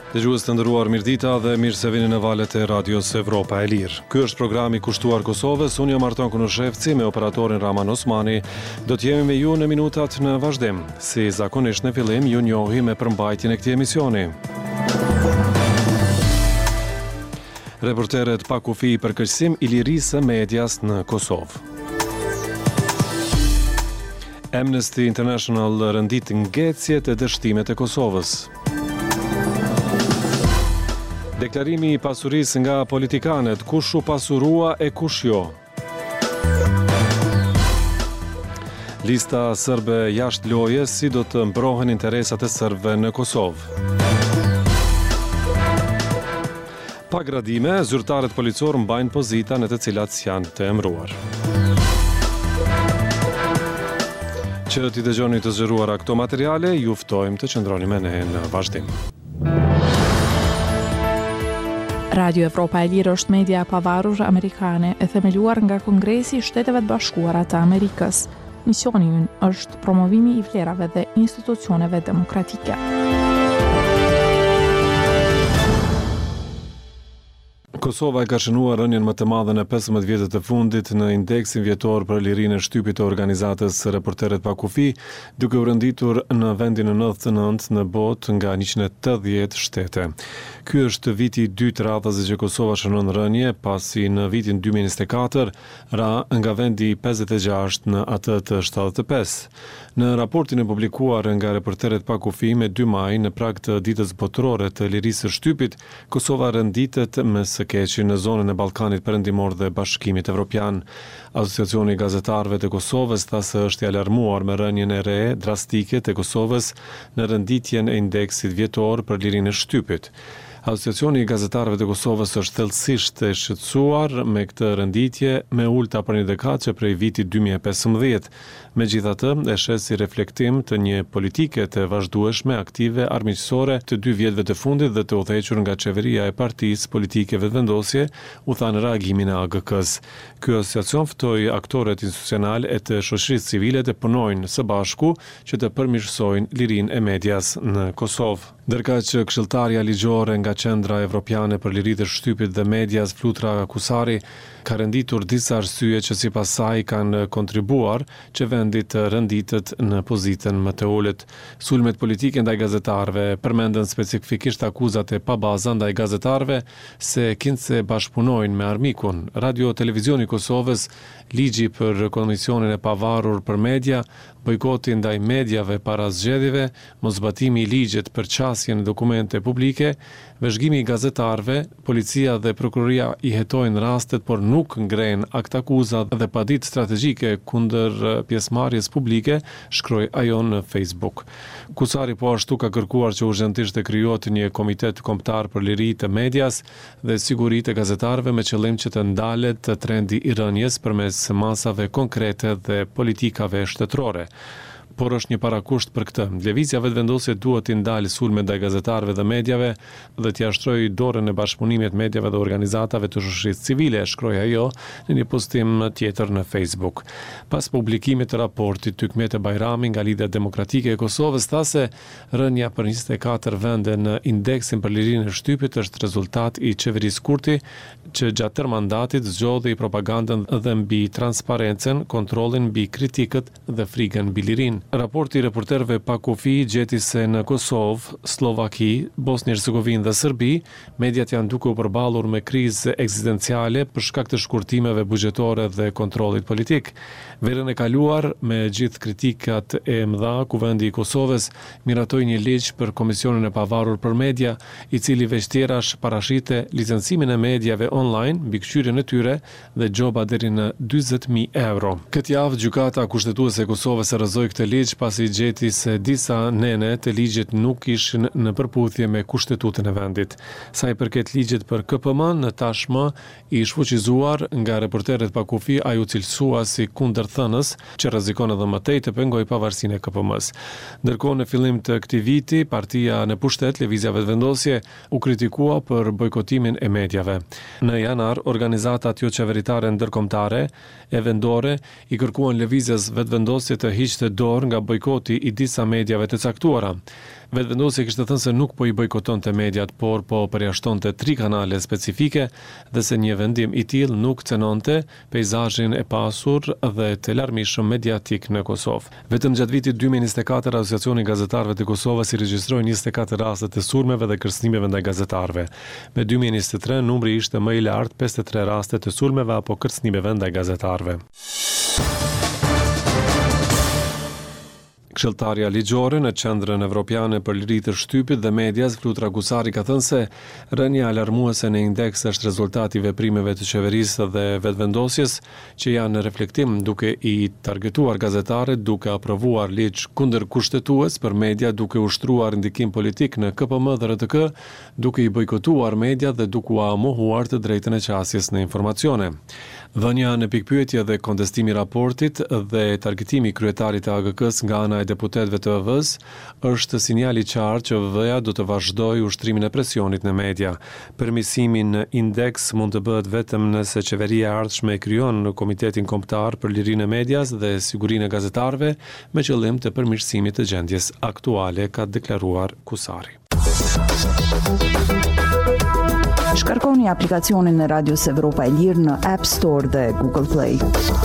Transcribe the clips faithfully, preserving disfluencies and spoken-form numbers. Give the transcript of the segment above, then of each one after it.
Dëgjues të nderuar, mirëdita dhe mirë se vini në valët e Radios Evropa e Lirë. Ky është programi kushtuar Kosovës. Unë jam Arton Kunushevci me operatorin Raman Osmani. Do të jemi me ju në minutat në vazhdim. Si zakonisht në fillim, ju njohi me përmbajtjen e këtij emisioni. Reporteret pa kufi për përkeqësim i lirisë së medias në Kosovë. Amnesty International rëndit ngecjet e dështimet e Kosovës. Deklarimi i pasurisë nga politikanet, kush u pasurua e kush jo. Lista sërbe jashtë lojës, si do të mbrohen interesat e sërbëve në Kosovë. Pa gradime, zyrtarët policor mbajnë pozita në të cilat janë të emëruar. Që t'i dëgjoni të zgjeruara këto materiale, ju ftojmë të qëndroni me ne në vazhdim. Radio Evropa e Lirë është media e pavarur amerikane e themeluar nga Kongresi i Shteteve të Bashkuara të Amerikës. Misioni i ynë është promovimi i vlerave dhe institucioneve demokratike. Kosova e ka shënuar rënien më të madhe në pesëmbëdhjetë vjetët e fundit në indeksin vjetor për lirinë e shtypit të organizatës Reporterët pa kufi, duke u renditur në vendin e nëntëdhjetë e nëntë në botë nga njëqind e tetëdhjetë shtete. Ky është viti i dytë radhës që Kosova shënon rënje, pasi në vitin dy mijë e njëzet e katër ra nga vendi pesëdhjetë e gjashtë në atë të shtatëdhjetë e pesë. Në raportin e publikuar nga Reporterët pa kufi me dy maj në prag të ditës botërore të lirisë së shtypit, Kosova renditet me së keqi në zonën e Ballkanit Perëndimor dhe Bashkimit Evropian. Asociacioni i Gazetarëve të Kosovës tha se është i alarmuar me rënien e re drastike të Kosovës në renditjen e indeksit vjetor për lirinë e shtypit. Asociacioni i Gazetarëve të Kosovës është thellësisht e shqetësuar me këtë renditje me ulta për një dekadë prej vitit dy mijë e pesëmbëdhjetë. Megjithatë, e sheh si reflektim të një politike të vazhdueshme aktive armiqësore të dy vjetëve të fundit dhe të udhëhequr nga qeveria e partisë politike vetëvendosje, u tha në reagimin e A G K-s. Ky asociacion ftoi aktorët institucional e të shoqërisë civile të punojnë së bashku që të përmirësojnë lirinë e medias në Kosovë. Ndërkaq që këshilltarja ligjore nga Qendra Evropiane për Liritë e Shtypit dhe Medias, Flutra Kusari, ka renditur disa arsye që sipas saj kanë kontribuar që vendi të renditet në pozitën më të ulët. Sulmet politike ndaj gazetarëve përmendën specifikisht akuzat e pabaza ndaj gazetarëve se kinë bashkëpunojnë me armikun. Radio Televizioni i Kosovës, ligji për Komisionin e Pavarur për Media, bojkoti ndaj mediave para zgjedhjeve, mosbatimi i ligjit për qasjen e dokumente publike, vëzhgimi i gazetarëve, policia dhe prokuroria i hetojnë rastet, por nuk ngrenë akt akuza dhe paditë strategjike kundër pjesëmarrjes publike, shkroi ajo në Facebook. Kusari po ashtu ka kërkuar që urgjentisht të krijohet një komitet kombëtar për liri të medias dhe siguritë e gazetarëve me qëllim që të ndalet trendi i rënjes përmes masave konkrete dhe politikave shtetërore. Por është një parakusht për këtë. Lëvizja vetëvendosje duhet të ndalë sulme ndaj gazetarëve dhe mediave dhe t'i ashtrojë dorën e bashkëpunimit mediave dhe organizatave të shoqërisë civile, shkroi ajo në një postim tjetër në Facebook. Pas publikimit të raportit, Tykmete Bajrami nga Lidhja Demokratike e Kosovës tha se rënja për njëzet e katër vende në indeksin për lirinë e shtypit është rezultat i qeverisë Kurti, që gjatë tërë mandatit zgjodhi propagandën dhe mbi transparencën, kontrollin mbi kritikët dhe frikën mbi lirinë. Raporti i reporterëve pa kufi gjeti se në Kosovë, Slovaki, Bosni Hercegovinë dhe Serbi, mediat janë duke u përballur me krizë ekzistenciale për shkak të shkurtimeve buxhetore dhe kontrollit politik. Verën e kaluar, me gjithë kritikat e mëdha, Kuvendi i Kosovës miratoi një ligj për Komisionin e Pavarur për Media, i cili veç tjerash parashite licencimin e mediave online, mbikëqyrjen e tyre dhe gjoba deri në dyzet mijë euro. Këtë javë gjykata kushtetuese e Kosovës e rrëzoi këtë ligj pasi gjeti se disa nene të ligjit nuk ishin në përputhje me kushtetutën e vendit. Sa i përket ligjit për K P M, në tashmë i shfuqizuar nga Reporterët pa kufi, ai u cilësua si kundërthënës që rrezikon edhe më tej të pengojë pavarësinë e K P M-s. Ndërkohë në fillim të këtij viti, partia në pushtet, Lëvizja Vetëvendosje, u kritikua për bojkotimin e mediave. Në janar, organizatat jo qeveritare ndërkombëtare e vendore i kërkuan Lëvizjes Vetëvendosje të hiqte dorë vjetor nga bojkoti i disa mediave të caktuara. Vetëvendosja kishte thënë se nuk po i bojkotonte mediat, por po përjashtonte tri kanale specifike dhe se një vendim i tillë nuk cënonte peizazhin e pasur dhe të larmishëm mediatik në Kosovë. Vetëm gjatë vitit dy mijë e njëzet e katër Asociacioni i Gazetarëve të Kosovës i regjistroi njëzet e katër raste të sulmeve dhe kërcënimeve ndaj gazetarëve. Me dy mijë e njëzet e tre numri ishte më i lartë, pesëdhjetë e tre raste të sulmeve apo kërcënimeve ndaj gazetarëve. Këshilltarja ligjore në Qendrën Evropiane për Liri të Shtypit dhe Medias, Flutra Gusari, ka thënë se rënja alarmuese në indeks është rezultati i veprimeve të qeverisë dhe vetëvendosjes që janë në reflektim, duke i targetuar gazetarët, duke aprovuar ligj kundërkushtetues për media, duke ushtruar ndikim politik në K P M dhe R T K, duke i bojkotuar media dhe duke u mohuar të drejtën e qasjes në informacione. Dhënia në pikpyetje dhe kontestimi raportit dhe targetimi kryetarit të A G K-s nga ana e deputetëve të V V-s është sinjal i qartë që V V-ja do të vazhdojë ushtrimin e presionit në media. Përmirësimi në indeks mund të bëhet vetëm nëse qeveria e ardhshme e krijon në Komitetin Kombëtar për Lirinë e Medias dhe Sigurinë e Gazetarëve me qëllim të përmirësimit të gjendjes aktuale, ka deklaruar Kusari. Shkarkoni aplikacionin e Radios Evropa e Lirë në App Store dhe Google Play.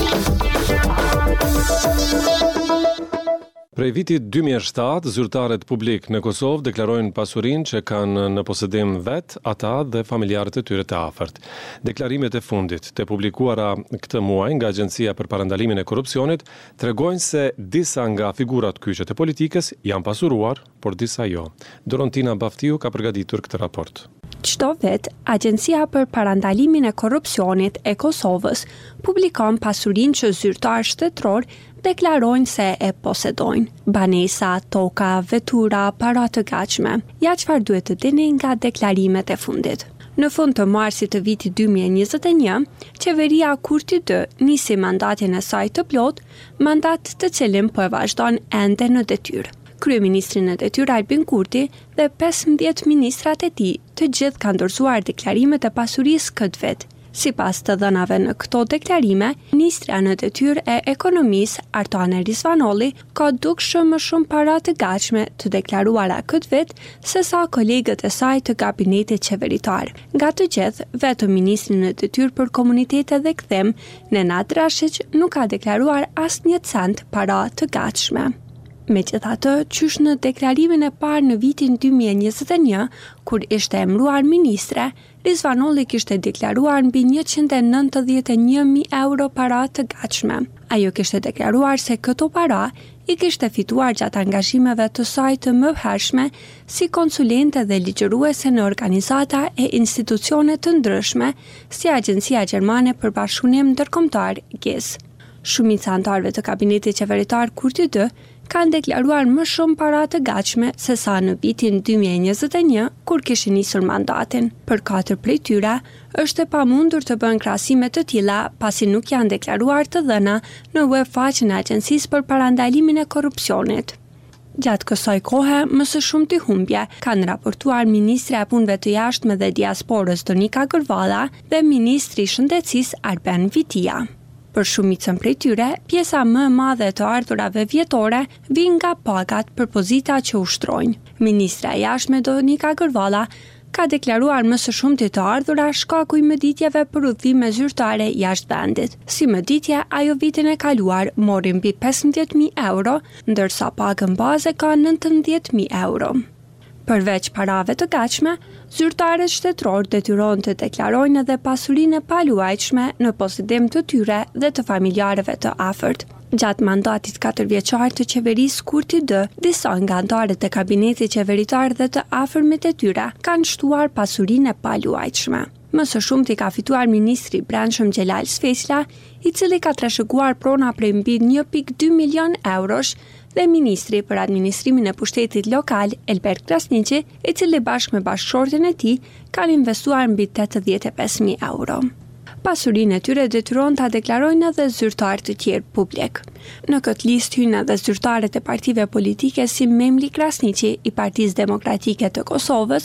Prej vitit dy mijë e shtatë, zyrtarët publik në Kosovë deklarojnë pasurinë që kanë në posedim vet ata dhe familjarët e tyre të afërt. Deklarimet e fundit të publikuara këtë muaj nga Agjencia për Parandalimin e Korrupsionit tregojnë se disa nga figurat kyçe të politikës janë pasuruar, por disa jo. Dorontina Baftiu ka përgatitur këtë raport. Çdo vit, Agjencia për Parandalimin e Korrupsionit e Kosovës publikon pasurinë që zyrtarë shtetëror deklarojnë se e posedojnë. Banesa, toka, vetura, para të gatshme. Ja çfarë duhet të dini nga deklarimet e fundit. Në fund të marsit të vitit dy mijë e njëzet e një, qeveria Kurti dy nisi mandatin e saj të plot, mandat të cilin po e vazhdon ende në detyrë. Kryeministri në detyrë Albin Kurti dhe pesëmbëdhjetë ministrat e tij, të gjithë kanë dorëzuar deklarimet e pasurisë këtë vit. Sipas të dhënave në këto deklarime, ministra në detyrë e ekonomisë Artane Rizvanolli ka dukshëm më shumë para të gatshme të deklaruara këtë vit se sa kolegët e saj të gabinetit qeveritar. Nga të gjithë, vetëm ministri në detyrë për komunitete dhe kthim, Nenad Drashiq, nuk ka deklaruar asnjë cent para të gatshme. Megjithatë, qysh në deklarimin e parë në vitin dy mijë e njëzet e një, kur ishte emëruar ministre, Rizvanolli kishte deklaruar mbi njëqind e nëntëdhjetë e një mijë euro para të gatshme. Ajo kishte deklaruar se këto para i kishte fituar gjatë angazhimeve të saj të mëhershme si konsulente dhe ligjëruese në organizata e institucione të ndryshme, si Agjencia Gjermane për Bashkëpunim Ndërkombëtar G I S. Shumica antarëve të kabinetit qeveritar Kurti dy kanë deklaruar më shumë para të gatshme se sa në vitin dy mijë e njëzet e një, kur kishin nisur mandatin. Për katër prej tyre, është e pamundur të bën krahasime të tilla, pasi nuk janë deklaruar të dhëna në web faqen e Agjencisë për Parandalimin e Korrupsionit. Gjatë kësaj kohe, më së shumti humbje kanë raportuar Ministri e Punëve të Jashtme dhe Diasporës Donika Gërvalla dhe Ministri i Shëndetësisë Arben Vitia. Për shumicën prej tyre, pjesa më e madhe të ardhurave vjetore vijnë nga pagat për pozita që ushtrojnë. Ministra e Jashtme Donika Gërvalla ka deklaruar më së shumti të ardhura shkaku i mëditjeve për udhëtime zyrtare jashtë vendit. Si mëditje, ajo vitin e kaluar mori mbi pesëmbëdhjetë mijë euro, ndërsa pagën baze ka nëntëmbëdhjetë mijë euro. Përveç parave të gatshme, zyrtarët shtetëror detyrohen të deklarojnë edhe pasurinë e paluajtshme në posedim të tyre dhe të familjarëve të afërt. Gjatë mandatit katërvjeçar të qeverisë Kurti dy, disa nga antarët e kabinetit qeveritar dhe të afërmit e tyre kanë shtuar pasurinë e paluajtshme. Më së shumti ka fituar ministri i Brendshëm Xhelal Sfesla, i cili ka trashëguar prona prej mbi një pikë dy milion eurosh, dhe ministri për administrimin e pushtetit lokal Elber Krasniqi, i cili bashkë me bashkëshorten e tij kanë investuar mbi tetëdhjetë e pesë mijë euro. Pasurinë e tyre detyron ta deklarojnë edhe zyrtarë të tjerë publik. Në këtë listë hynë edhe zyrtarët e partive politike si Memli Krasniqi i Partisë Demokratike të Kosovës,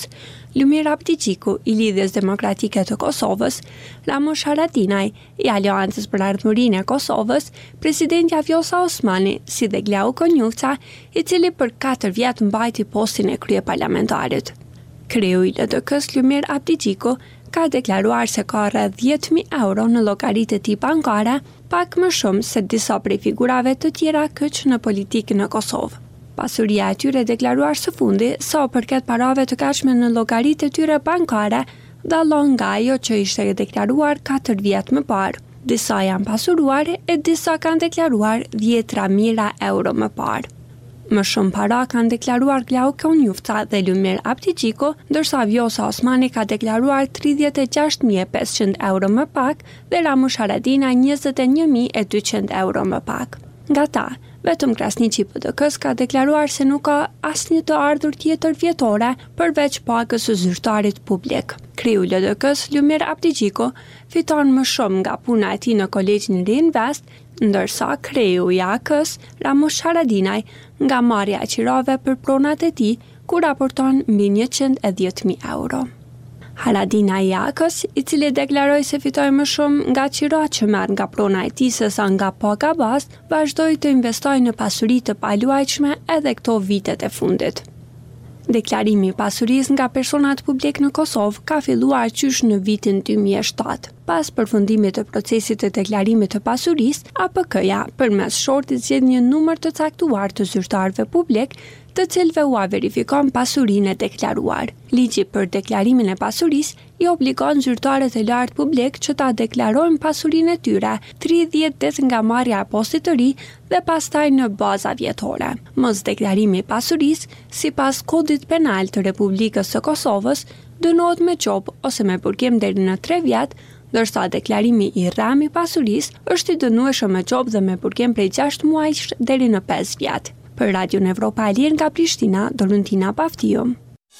Lumir Abdigjiku i Lidhjes Demokratike të Kosovës, Ramush Haradinaj i Aleancës për Ardhmërinë e Kosovës, presidentja Vjosa Osmani, si dhe Glau Konjufca, i cili për katër vjet mbajti postin e kryeparlamentarit. Kreu i L D K-s Lumir Abdigjiku ka deklaruar se ka rreth dhjetë mijë euro në llogaritë e tij bankare, pak më shumë se disa prej figurave të tjera kyç në politikën e Kosovë. Pasuria e tyre deklaruar së fundi, sa përket parave të kaqme në llogaritë e tyre bankare, dallon nga ajo që ishte deklaruar katër vjet më parë. Disa janë pasuruar e disa kanë deklaruar dhjetra mijëra euro më parë. Më shumë para kanë deklaruar Glau Konjufca dhe Lumir Abdigjiku, ndërsa Vjosa Osmani ka deklaruar tridhjetë e gjashtë mijë e pesëqind euro më pak dhe Ramush Haradinaj njëzet e një mijë e dyqind euro më pak. Nga ta, vetëm Krasniqi P D K-s ka deklaruar se nuk ka asnjë të ardhur tjetër vjetore përveç pagës së zyrtarit publik. Kreu i L D K-s Lumir Abdigjiku fiton më shumë nga puna e tij në Kolegjin Reinvest, ndërsa kreu i A K-s Ramush Haradinaj nga marrja e qirave për pronat e tij, ku raporton mbi njëqind e dhjetë mijë euro. Haradinaj i A K-s, i cili deklaroi se fitoi më shumë nga qirat që merr nga prona e tij sesa nga paga bazë, vazhdoi të investojë në pasuri të paluajtshme edhe këto vitet e fundit. Deklarimi i pasurisë nga personat publik në Kosovë ka filluar qysh në vitin dy mijë e shtatë. Pas përfundimit të procesit të deklarimit të pasurisë, A P K-ja përmes shortit zgjedh një numër të caktuar të zyrtarëve publik, të cilëve u verifikon pasurinë e deklaruar. Ligji për deklarimin e pasurisë i obligon zyrtarët e lartë publik që ta deklarojnë pasurinë e tyre tridhjetë ditë nga marrja e postit të ri dhe pastaj në baza vjetore. Mos deklarimi i pasurisë, sipas Kodit Penal të Republikës së Kosovës, dënohet me qop ose me burgim deri në tre vjet, ndërsa deklarimi i rrem i pasurisë është i dënueshëm me qop dhe me burgim prej gjashtë muajsh deri në pesë vjet. Për Radio Evropa e Lirë nga Prishtina, Dolentina Paftiu.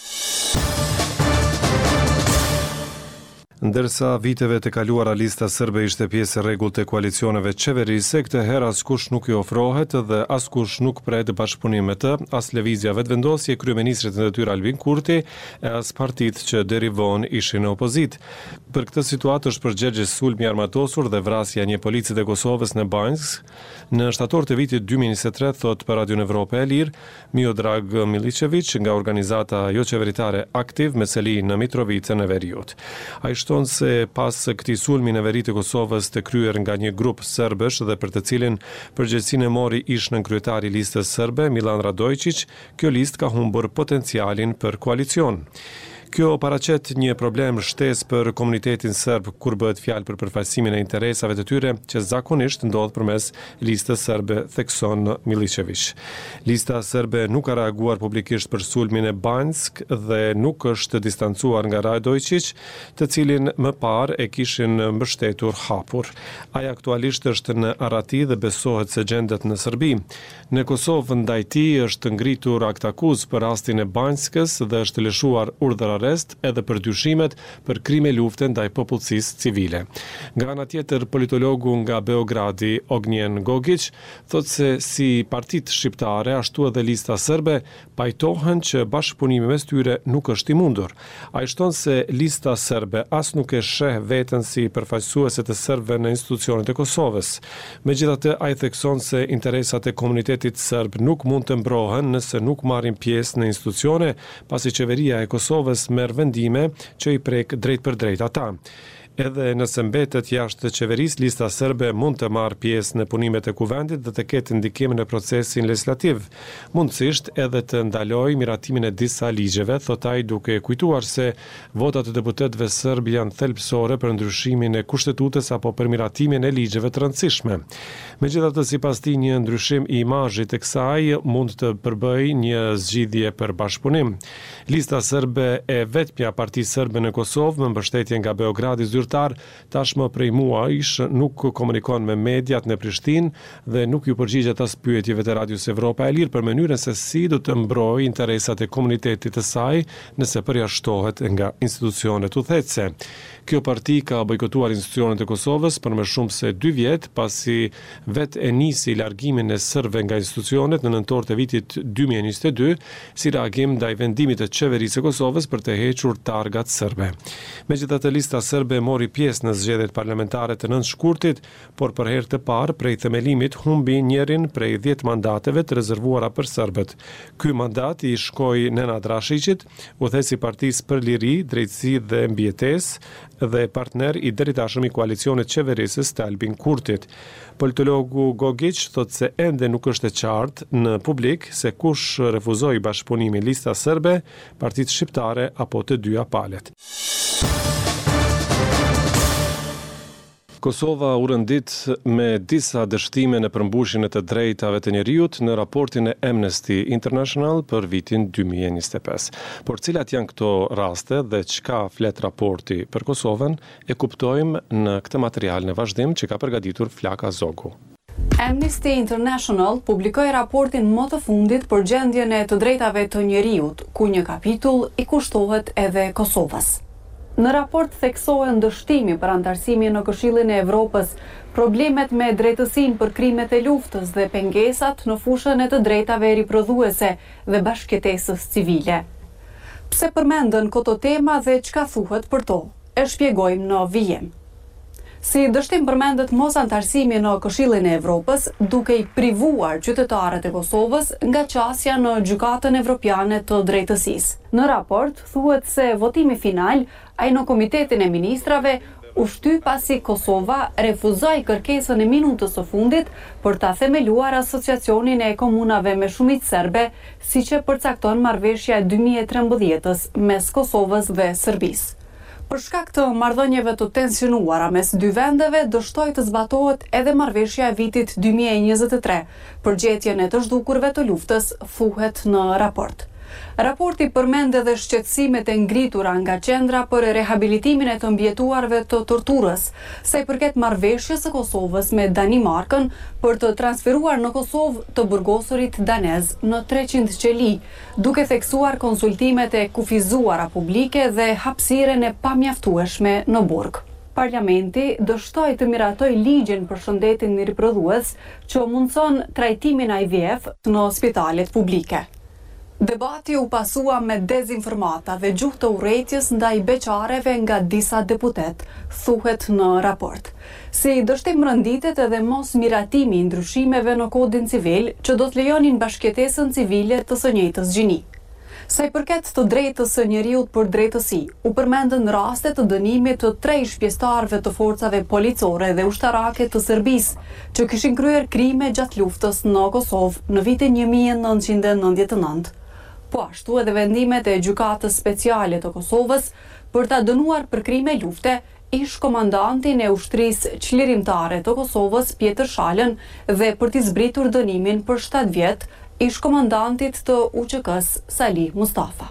Ndërsa viteve të kaluara lista serbe ishte pjesë e rregullt të koalicioneve qeverise, këtë herë askush nuk i ofrohet dhe askush nuk pret bashkëpunim me të, as lëvizja vetëvendosje e kryeministrit në detyrë Albin Kurti e as partitë që deri vonë ishin në opozitë. Për këtë situatë është përgjegjë sulmi i armatosur dhe vrasja e një polici të Kosovës në Banjsk në shtator të vitit dy mijë e njëzet e tre, thot për Radio Evropa e Lirë Miodrag Milicevic nga organizata jo qeveritare Aktiv me seli në Mitrovicën e Veriut. Ai shton se pas këtij sulmi në veri të Kosovës të kryer nga një grup serbësh dhe për të cilin përgjegjësinë e mori ish nën kryetari i listës serbe Milan Radojičić, kjo listë ka humbur potencialin për koalicion. Kjo paraqet një problem shtesë për komunitetin serb kur bëhet fjalë për përfaqësimin e interesave të tyre që zakonisht ndodh përmes listës serbe, thekson Milicevic. Lista serbe nuk ka reaguar publikisht për sulmin e Banjsk dhe nuk është distancuar nga Radojičić, të cilin më parë e kishin mbështetur hapur. Ai aktualisht është në Arati dhe besohet se gjendet në Serbi. Në Kosovë ndaj tij është ngritur akt akuz për rastin e Banjskës dhe është lëshuar urdhër arrest edhe për dyshimet për krime lufte ndaj popullsisë civile. Nga ana tjetër, politologu nga Beogradi, Ognjen Gogić, thotë se si partitë shqiptare ashtu edhe lista serbe pajtohen që bashkëpunimi mes tyre nuk është i mundur. Ai shton se lista serbe as nuk e sheh veten si përfaqësuese të serbëve në institucionet e Kosovës. Megjithatë, ai thekson se interesat e komunitetit serb nuk mund të mbrohen nëse nuk marrin pjesë në institucione, pasi qeveria e Kosovës merr vendime që i prek drejt për drejt ata. Edhe nëse mbetet jashtë qeverisë, lista serbe mund të marrë pjesë në punimet e kuvendit dhe të ketë ndikim në procesin legislativ. Mundësisht edhe të ndalojë miratimin e disa ligjeve, thot ai duke kujtuar se votat e deputetëve serb janë thelbësore për ndryshimin e kushtetutës apo për miratimin e ligjeve të rëndësishme. Megjithatë, sipas tij, një ndryshim i imazhit të kësaj mund të përbëjë një zgjidhje për bashkëpunim. Lista serbe e vetmja parti serbe në Kosovë me mbështetje nga Beogradi zyrtar zyrtar tashmë prej muajsh nuk komunikon me mediat në Prishtinë dhe nuk ju përgjigjet as pyetjeve të Radios Evropa e Lirë për mënyrën se si do të mbrojë interesat e komunitetit të saj nëse përjashtohet nga institucionet udhëheqëse. Kjo parti ka bojkotuar institucionet e Kosovës për më shumë se dy vjet, pasi vetë e nisi largimin e serbëve nga institucionet në nëntor të vitit dy mijë e njëzet e dy, si reagim ndaj vendimit të qeverisë së Kosovës për të hequr targat serbe. Megjithatë, lista serbe mori pjesë në zgjedhjet parlamentare të nëntë shkurtit, por për herë të parë prej themelimit humbi njërin prej dhjetë mandateve të rezervuara për serbët. Ky mandat i shkoi Nenad Rashiqit, udhëheqësi i Partisë për Liri, Drejtësi dhe Mbijetesë dhe partner i deritashëm i koalicionit qeverisës të Albin Kurtit. Politologu Gogic thot se ende nuk është e qartë në publik se kush refuzoi bashkëpunimin lista serbe, partitë shqiptare apo të dyja palët. Kosova u rëndit me disa dështime në përmbushjen e të drejtave të njerëzit në raportin e Amnesty International për vitin dy mijë e njëzet e pesë. Por cilat janë këto raste dhe çka flet raporti për Kosovën, e kuptojmë në këtë material në vazhdim që ka përgatitur Flaka Zogu. Amnesty International publikoi raportin më të fundit për gjendjen e të drejtave të njerëzit, ku një kapitull i kushtohet edhe Kosovës. Në raport theksohen dështimi për antarësimin në Këshillin e Evropës, problemet me drejtësinë për krimet e luftës dhe pengesat në fushën e të drejtave riprodhuese dhe bashkëjetesës civile. Pse përmendën këto tema dhe çka thuhet për to? E shpjegojmë në vijim. Si dështim përmendet mos antarësimi në Këshillin e Evropës, duke i privuar qytetarët e Kosovës nga qasja në Gjykatën Evropiane të Drejtësisë. Në raport thuhet se votimi final ai në Komitetin e Ministrave u shty pasi Kosova refuzoi kërkesën e minutës së fundit për ta themeluar asociacionin e komunave me shumicë serbe, siç e përcakton marrëveshja e dy mijë e trembëdhjetës mes Kosovës dhe Serbisë. Për shkak të marrëdhënieve të tensionuara mes dy vendeve, dështoi të zbatohet edhe marrëveshja e vitit dy mijë e njëzet e tre, për gjetjen e të zhdukurve të luftës, thuhet në raport. Raporti përmend edhe shqetësimet e ngritura nga qendra për rehabilitimin e të mbjetuarve të torturës, sa i përket marrëveshjes së Kosovës me Danimarkën për të transferuar në Kosovë të burgosurit danez në treqind qeli, duke theksuar konsultimet e kufizuara publike dhe hapësirën e pamjaftueshme në burg. Parlamenti dështoi të miratoj ligjin për shëndetin riprodhues që mundson trajtimin I V F në spitalet publike. Debati u pasua me dezinformata dhe gjuhë të urrëties ndaj beqareve nga disa deputet, thuhet në raport. Si dështim rënditet edhe mos miratimi i ndryshimeve në kodin civil që do të lejonin bashkëjetesën civile të së njëjtës gjini. Sa i përket të drejtës së njerëzit për drejtësi, u përmendën raste të dënimit të tre shpjestarëve të forcave policore dhe ushtarake të Serbisë, që kishin kryer krime gjatë luftës në Kosovë në vitin një mijë e nëntëqind e nëntëdhjetë e nëntë. Po ashtu edhe vendimet e Gjykatës Speciale të Kosovës për ta dënuar për krime lufte ish komandantin e ushtrisë çlirimtare të Kosovës Pjetër Shalën dhe për t'i zbritur dënimin për shtatë vjet ish komandantit të U Q K-s Salih Mustafa.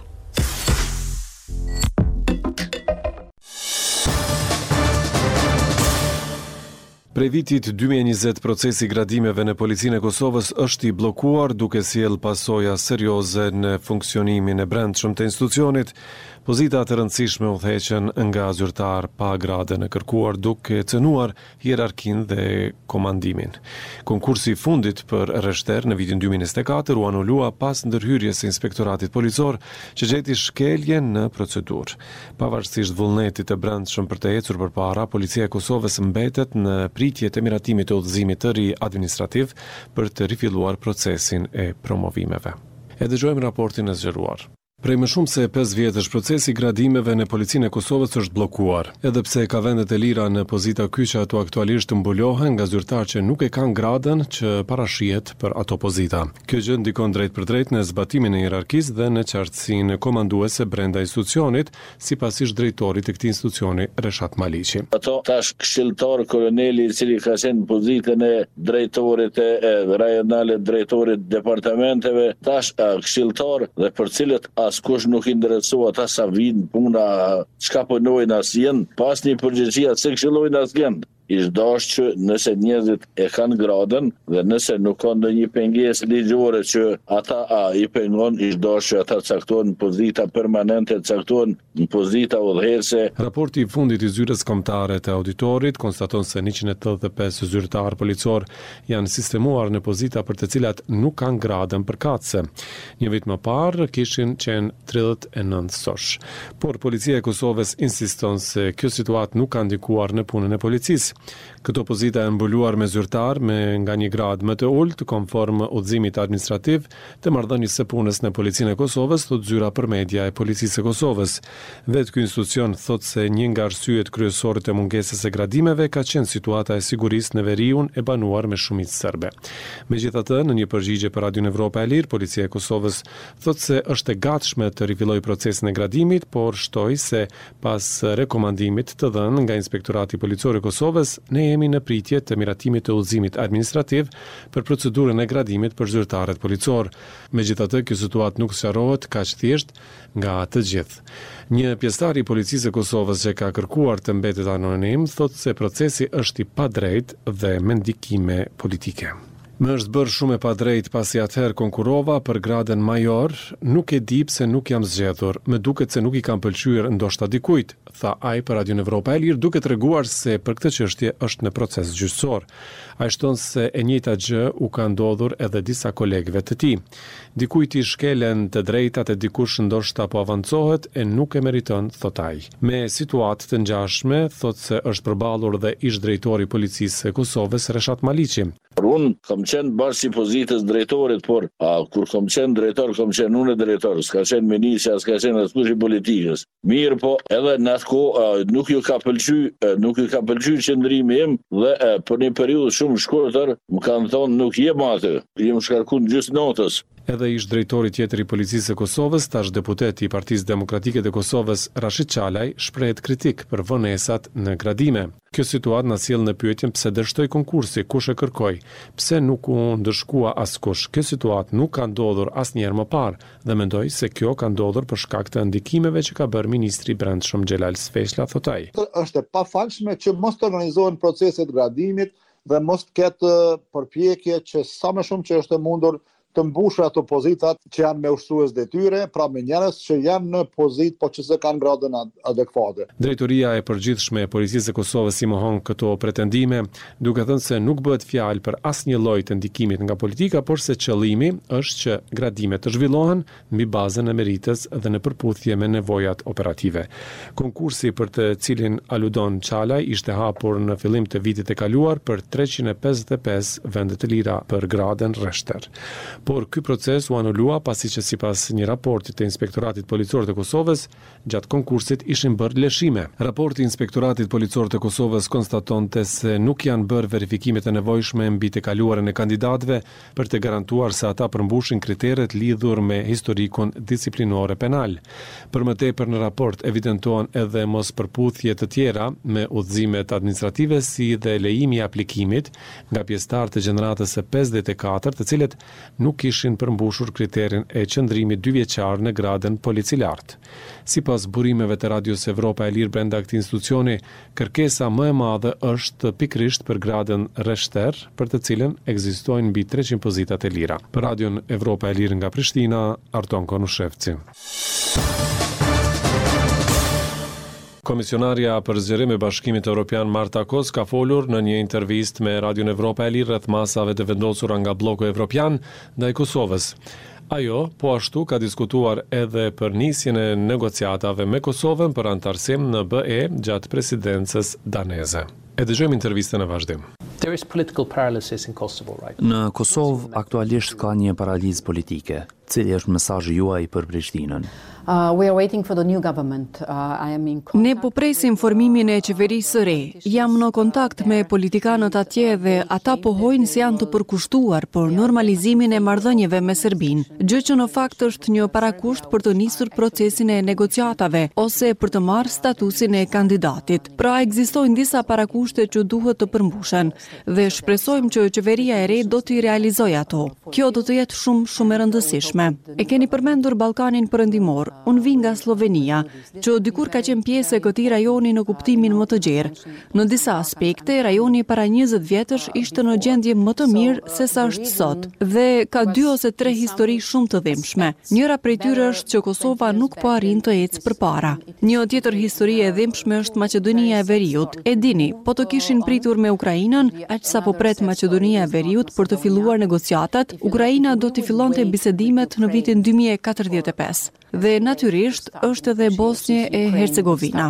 Prej vitit dy mijë e njëzet, procesi i gradimeve në policinë e Kosovës është i bllokuar duke sjellë pasoja serioze në funksionimin e brendshëm të institucionit. Pozita të rëndësishme udhëheqen nga zyrtar pa grade në kërkuar duke cënuar hierarkinë dhe komandimin. Konkursi i fundit për rreshter në vitin dy mijë e njëzet e katër u anulua pas ndërhyrjes së inspektoratit policor që gjeti shkelje në procedurë. Pavarësisht vullnetit të brendshëm për të ecur përpara, policia e Kosovës mbetet në pritje të miratimit të udhëzimit të ri administrativ për të rifilluar procesin e promovimeve. E dëgjojmë raportin e zgjeruar. Prej më shumë se pesë vjetësh, procesi i gradimeve në policinë e Kosovës është bllokuar, edhe pse ka vendet e lira në pozita kyçe ato aktualisht mbullohen nga zyrtar që nuk e kanë gradën që parashihet për ato pozita. Kjo gjë ndikon drejt për drejt në zbatimin e hierarkisë dhe në qartësinë komanduese brenda institucionit, sipas ish drejtorit të këtij institucioni Reshat Maliqi. Ato tash këshilltar koloneli i cili ka qenë në pozitën e drejtorit e rajonalit, drejtorit departamenteve, tash këshilltar dhe për cilët as askush nuk interesohet ata sa vinë puna, çka punojnë asjen, pas një përgjegjësia se këshillojnë asgjë. Ish dash që nëse njerëzit e kanë gradën dhe nëse nuk ka ndonjë pengesë ligjore që ata a, i pengon, ish dash që ata caktohen në pozita permanente, caktohen në pozita udhëheqëse. Raporti i fundit i zyrës kombëtare të auditorit konstaton se njëqind e tetëdhjetë e pesë zyrtar policor janë sistemuar në pozita për të cilat nuk kanë gradën përkatëse. Një vit më parë kishin qenë tridhjetë e nëntë sosh. Por policia e Kosovës insiston se kjo situatë nuk ka ndikuar në punën e policisë. Këto pozita e mbuluar me zyrtar me nga një grad më të ulët, konform udhëzimit administrativ të marrëdhënies së punës në Policinë e Kosovës, thot zyra për media e Policisë së Kosovës. Vetë ky institucion thot se një nga arsyet kryesore të mungesës së gradimeve ka qenë situata e sigurisë në veriun e banuar me shumicë serbe. Megjithatë, në një përgjigje për Radion Evropa e Lirë, Policia e Kosovës thot se është e gatshme të rifillojë procesin e gradimit, por shtoi se pas rekomandimit të dhënë nga Inspektorati Policor i Kosovës, ne jemi në pritje të miratimit të udhëzimit administrativ për procedurën e gradimit për zyrtarët policor. Megjithatë, kjo situatë nuk sqarohet kaq thjesht nga të gjithë. Një pjesëtar i Policisë së Kosovës që ka kërkuar të mbetet anonim thotë se procesi është i padrejtë dhe me ndikime politike. Më është bërë shumë e padrejt pasi atëherë konkurova për gradën major, nuk e di pse nuk jam zgjedhur, më duket se nuk i kam pëlqyer ndoshta dikujt, tha ai për Radion Evropa e Lirë, duke treguar se për këtë çështje është në proces gjyqësor. Ai shton se e njëjta gjë u ka ndodhur edhe disa kolegëve të tij. Dikujt i shkelen të drejtat e dikush ndoshta po avancohet e nuk e meriton, thot ai. Me situatë të ngjashme, thot se është përballur dhe ish drejtori i Policisë së Kosovës Reshat Maliqi. Unë kam qenë bashkë si pozitës drejtorit, por a, kur kam qenë drejtor, kam qenë unë drejtor, s'ka qenë ministra, s'ka qenë askush i politikës. Mirë po, edhe në atë kohë nuk ju ka pëlqy, nuk ju ka pëlqy qëndrimi im dhe a, për një periudhë shumë shkurtër më kanë thonë nuk jem atë, jem shkarku në gjysmë natës. Edhe ish drejtori tjetër i Policisë së Kosovës, tash deputet i Partisë Demokratike të Kosovës, Rashid Qalaj, shprehet kritik për vonesat në gradime. Kjo situatë na sjell në pyetjen pse dështoi konkursi, kush e kërkoi, pse nuk u ndëshkua askush. Kjo situatë nuk ka ndodhur asnjëherë më parë dhe mendoj se kjo ka ndodhur për shkak të ndikimeve që ka bërë ministri i Brendshëm Xhelal Sfeshla, thot ai. Është e pafalshme që mos të organizohen proceset gradimit dhe mos të ketë përpjekje që sa më shumë që është e mundur të mbushë ato pozitat që janë me ushtrues detyre, pra me njerëz që janë në pozitë po që se kanë gradën adekuate. Drejtoria e përgjithshme e Policisë së Kosovës i mohon këto pretendime, duke thënë se nuk bëhet fjalë për asnjë lloj të ndikimit nga politika, por se qëllimi është që gradimet të zhvillohen mbi bazën e meritës dhe në përputhje me nevojat operative. Konkursi për të cilin aludon Qalaj ishte hapur në fillim të vitit e kaluar për treqind e pesëdhjetë e pesë vende të lira për gradën rreshtër. Por ky proces u anulua pasi që sipas një raporti të Inspektoratit Policor të Kosovës, gjatë konkursit ishin bërë lëshime. Raporti i Inspektoratit Policor të Kosovës konstatonte se nuk janë bërë verifikimet e nevojshme mbi të kaluarën e kandidatëve për të garantuar se ata përmbushin kriteret lidhur me historikun disiplinore penal. Për më tepër në raport evidentohen edhe mos përputhje të tjera me udhëzimet administrative si dhe lejimi i aplikimit nga pjesëtarë të gjeneratës së pesëdhjetë e katër, të cilët nuk kishin përmbushur kriterin e qëndrimit dy vjeçar në gradën policilart. Sipas burimeve të Radios Evropa e Lirë brenda këtij institucioni, kërkesa më e madhe është pikërisht për gradën rreshtër, për të cilën ekzistojnë mbi treqind pozitat e lira. Për Radion Evropa e Lirë nga Prishtina, Arton Konushevci. Komisionarja për zgjerim e Bashkimit Evropian Marta Kos ka folur në një intervistë me Radion Evropa e Lirë rreth masave të vendosura nga bloku evropian ndaj Kosovës. Ajo, po ashtu, ka diskutuar edhe për nisjen e negociatave me Kosovën për antarësim në B E gjatë presidencës daneze. E dëgjojmë intervistën në vazhdim. Në Kosovë aktualisht ka një paralizë politike. Cili është mesazhi juaj për Prishtinën? Uh, we are waiting for the new government. Uh, I am in Ne po presim formimin e qeverisë së re. Jam në kontakt me politikanët atje dhe ata pohojnë se janë të përkushtuar për normalizimin e marrëdhënieve me Serbinë, gjë që në fakt është një parakusht për të nisur procesin e negociatave ose për të marrë statusin e kandidatit. Pra ekzistojnë disa parakushte që duhet të përmbushen dhe shpresojmë që qeveria e re do t'i realizojë ato. Kjo do të jetë shumë shumë e rëndësishme. E keni përmendur Ballkanin Perëndimor. Unë vi nga Slovenia, që dikur ka qenë pjesë e këtij rajoni në kuptimin më të gjerë. Në disa aspekte, rajoni para njëzet vjetësh ishte në gjendje më të mirë se sa është sot, dhe ka dy ose tre histori shumë të dhimbshme. Njëra prej tyre është që Kosova nuk po arrin të ecë përpara. Një tjetër histori e dhimbshme është Maqedonia e Veriut. E dini, po të kishin pritur me Ukrainën, aq sa po pret Maqedonia e Veriut për të filluar negociatat, Ukraina do të fillonte bisedimet në vitin dy mijë e katërdhjetë e pesë. Dhe natyrisht është edhe Bosnje e Hercegovina.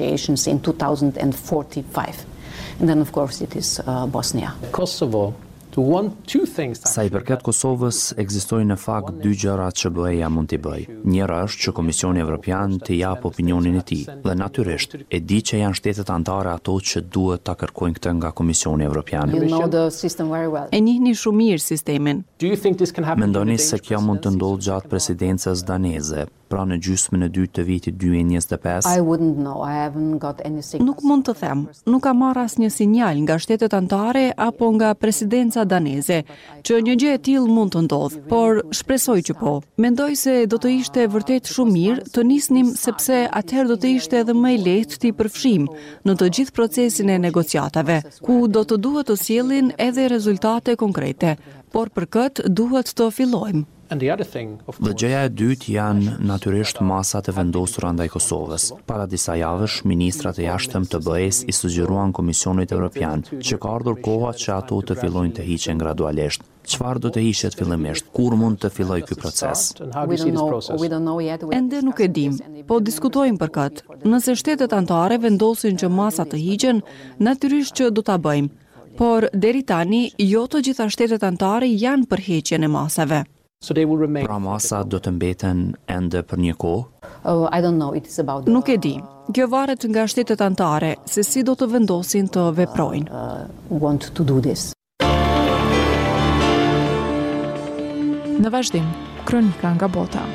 And then of course it is uh, Bosnia. Kosovo. Sa i përket Kosovës, ekzistojnë në fakt dy gjëra që B E-ja mund t'i bëj. Njëra është që Komisioni Evropian të jap opinionin e tij, dhe natyrisht e di që janë shtetet anëtare ato që duhet ta kërkojnë këtë nga Komisioni Evropian. You know the system very well. E njihni shumë mirë sistemin. Mendoni se kjo mund të ndodhë gjatë presidencës daneze, pra në gjysmën e dytë të vitit dy mijë e njëzet e pesë? I wouldn't know. I haven't got any signals. Nuk mund të them. Nuk kam marrë asnjë sinjal nga shtetet anëtare apo nga presidenca daneze që një gjë e tillë mund të ndodhë, por shpresoj që po. Mendoj se do të ishte vërtet shumë mirë të nisnim, sepse atëherë do të ishte edhe më e lehtë t'i përfshim në të gjithë procesin e negociatave, ku do të duhet të sjellin edhe rezultate konkrete, por për këtë duhet të fillojmë. Dhe gjëja e dytë janë natyrisht masat e vendosura ndaj Kosovës. Para disa javësh, ministrat e jashtëm të B E-s i sugjeruan Komisionit Evropian që ka ardhur koha që ato të fillojnë të hiqen gradualisht. Çfarë do të hiqet fillimisht? Kur mund të fillojë ky proces? Ende nuk e dim, po diskutojmë për këtë. Nëse shtetet anëtare vendosin që masat të hiqen, natyrisht që do ta bëjmë. Por deri tani, jo të gjitha shtetet anëtare janë për heqjen e masave. Pra masa do të mbeten ende për një kohë? Oh, I don't know. It is about the, Nuk e di. Kjo varet nga shtetet anëtare se si do të vendosin të veprojnë. uh, want to do this. Në vazhdim, kronika nga bota.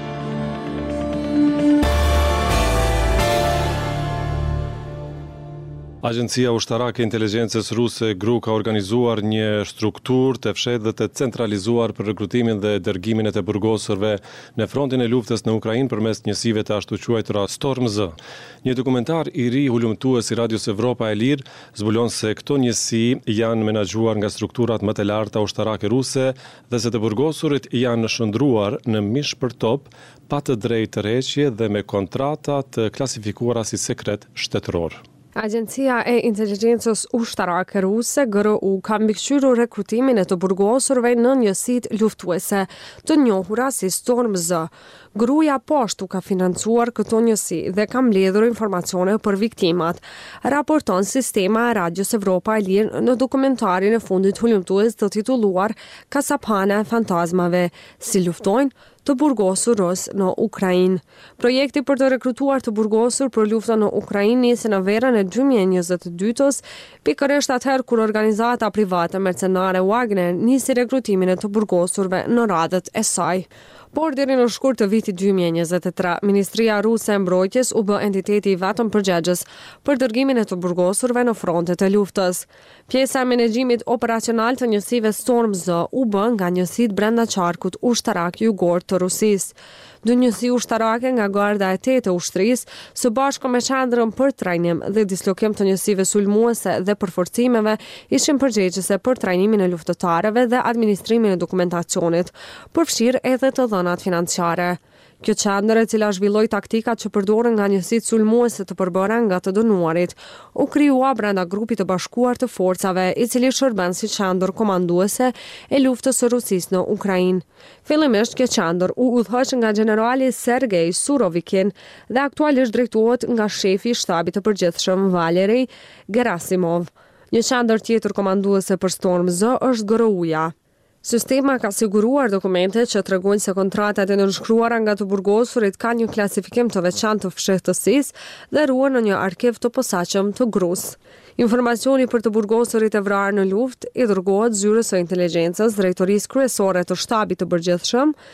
Agjencia Ushtarake e Inteligjencës Ruse G R U ka organizuar një strukturë të fshehtë dhe të centralizuar për rekrutimin dhe dërgimin e të burgosurve në frontin e luftës në Ukrainë përmes njësive të ashtu quajtura Storm Z. Një dokumentar i ri hulumtues i Radios Evropa e Lirë zbulon se këto njësi janë menaxhuar nga strukturat më të larta ushtarake ruse dhe se të burgosurit janë shndruar në mish për top pa të drejtë tërheqje dhe me kontrata të klasifikuara si sekret shtetëror. Agjencia e Inteligjencës Ushtarake Ruse G R U ka mbikëqyrur rekrutimin e të burgosurve në njësitë luftuese, të njohura si Storm Z. Gruaja poshtu ka financuar këto njësi dhe ka mbledhur informacione për viktimat, raporton sistema e Radios Evropa e Lirë në dokumentarin e fundit hulumtues të titulluar Kasapana e fantazmave, si luftojnë të burgosur rus në Ukrainë. Projekti për të rekrutuar të burgosur për luftën në Ukrainë nisi në verën e dy mijë e njëzet e dytës, pikërisht atëherë kur organizata private mercenare Wagner nisi rekrutimin e të burgosurve në radhët e saj. Por deri në shkurt të vitit dy mijë e njëzet e tre, Ministria Ruse e Mbrojtjes u bë entiteti i vetëm përgjegjës për dërgimin e të burgosurve në frontet e luftës. Pjesa e menaxhimit operacional të njësive Storm Z u bë nga njësitë brenda qarkut ushtarak jugor të Rusisë. Dy njësi ushtarake nga garda e tetë e ushtrisë, së bashku me qendrën për trajnim dhe dislokim të njësive sulmuese dhe përforcimeve, ishin përgjegjëse për trajnimin e luftëtarëve dhe administrimin e dokumentacionit, përfshirë edhe të dhënat financiare. Kjo qendër, e cila zhvilloi taktikat që përdoren nga njësitë sulmuese të përbëra nga të dënuarit, u krijua brenda grupit të bashkuar të forcave, i cili shërben si qendër komanduese e luftës së Rusisë në Ukrainë. Fillimisht kjo qendër u udhëheq nga generali Sergej Surovikin dhe aktualisht drejtohet nga shefi i shtabit të përgjithshëm Valeri Gerasimov. Një qendër tjetër komanduese për Storm Z është G R U-ja. Sistema ka siguruar dokumente që tregojnë se kontratat e nënshkruara nga të burgosurit ka një klasifikim të veçantë të fshehtësisë dhe ruhen në një arkiv të posaçëm të G R U-s. Informacioni për të burgosurit e vrarë në luftë i dërgohet zyrës së inteligjencës, drejtorisë kryesore të shtabit të përgjithshëm,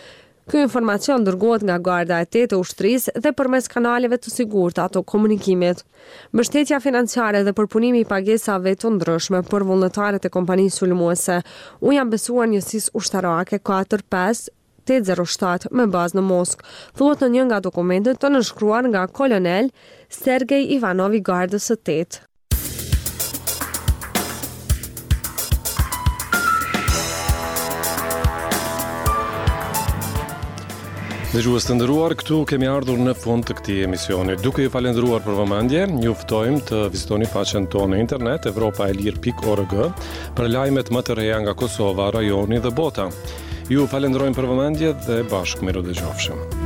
Ky informacion dërgohet nga Garda e Tetë e Ushtrisë dhe përmes kanaleve të sigurta të komunikimit. Mbështetja financiare dhe përpunimi i pagesave të ndryshme për vullnetarët e kompanisë sulmuese u janë besuar njësisë ushtarake katër pesë tetë zero shtatë me bazë në Moskë, thuhet në një nga dokumentet të nënshkruar nga kolonel Sergej Ivanov i Gardës së Tetë. Dëgjues të nderuar, këtu kemi ardhur në fund të këtij emisioni. Duke ju falendëruar për vëmendje, ju ftojmë të vizitoni faqen tonë në internet evropa e lirë pikë org për lajmet më të reja nga Kosova, rajoni dhe bota. Ju falenderojmë për vëmendje dhe bashkë miru dëgjofshëm.